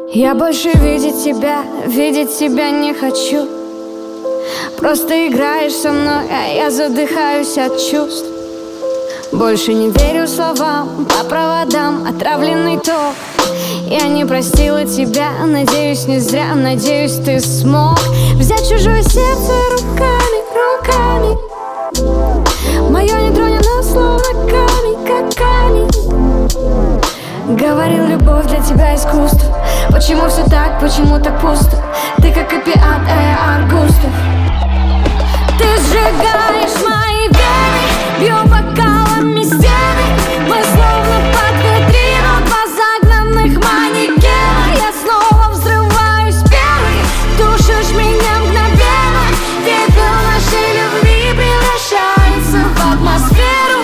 Я больше видеть тебя не хочу. Просто играешь со мной, а я задыхаюсь от чувств. Больше не верю словам, по проводам отравленный ток. Я не простила тебя, надеюсь, не зря. Надеюсь, ты смог взять чужое сердце руками. Мое не тронено, словно камень, как камень. Говорил, любовь для тебя искусство. Почему все так, почему так пусто? Ты как опиат, а я Аргустов. Ты сжигаешь мои вены, бью бокалами стены. Мы словно под витрину два загнанных манекена. Я снова взрываюсь первый, душишь меня мгновенно. Пепел нашей любви превращается в атмосферу.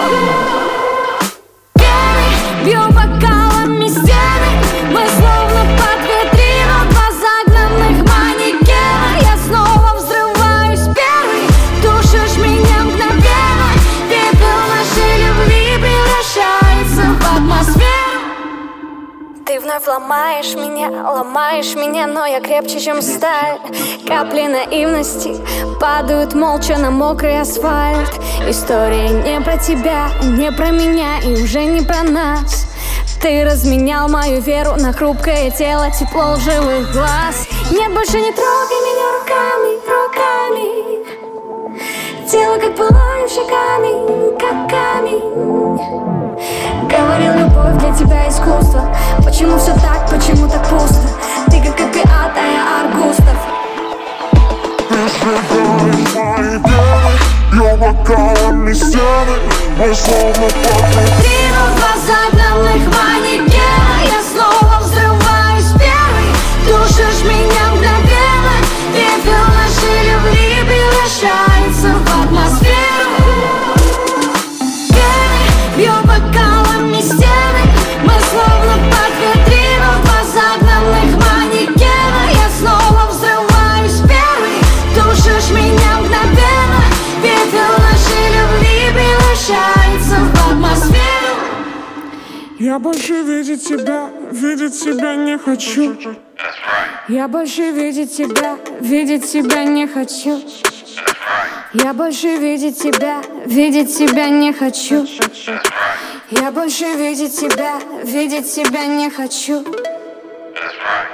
Вены, бью бокалами стены. Мы словно под витрину два загнанных манекена. Я снова взрываюсь первый, душишь меня мгновенно. Пепел нашей любви превращается в атмосферу. Ты вновь ломаешь меня, но я крепче, чем сталь. Капли наивности падают молча на мокрый асфальт. История не про тебя, не про меня и уже не про нас. Ты разменял мою веру на хрупкое тело, тепло лживых глаз. Нет, больше не трогай меня руками. Тело как пылающий камень, как камень. Говорил, любовь для тебя искусство. Почему все так, почему так пусто? Ты как опиат, а я Аргустов. Ты сжигаешь мои вены, бью бокалами стены. Мы словно под витрину два загнанных манекена. Я снова взрываюсь первый, душишь меня мгновенно. Пепел нашей любви превращается в атмосферу. Вены, бью бокалами стены. Мы словно под витрину два загнанных манекена. Я снова взрываюсь первый, душишь меня мгновенно. Пепел нашей любви превращается в атмосферу. Я больше видеть себя не хочу. Я больше видеть тебя не хочу. Я больше видеть тебя не хочу. Я больше видеть тебя не хочу. That's right.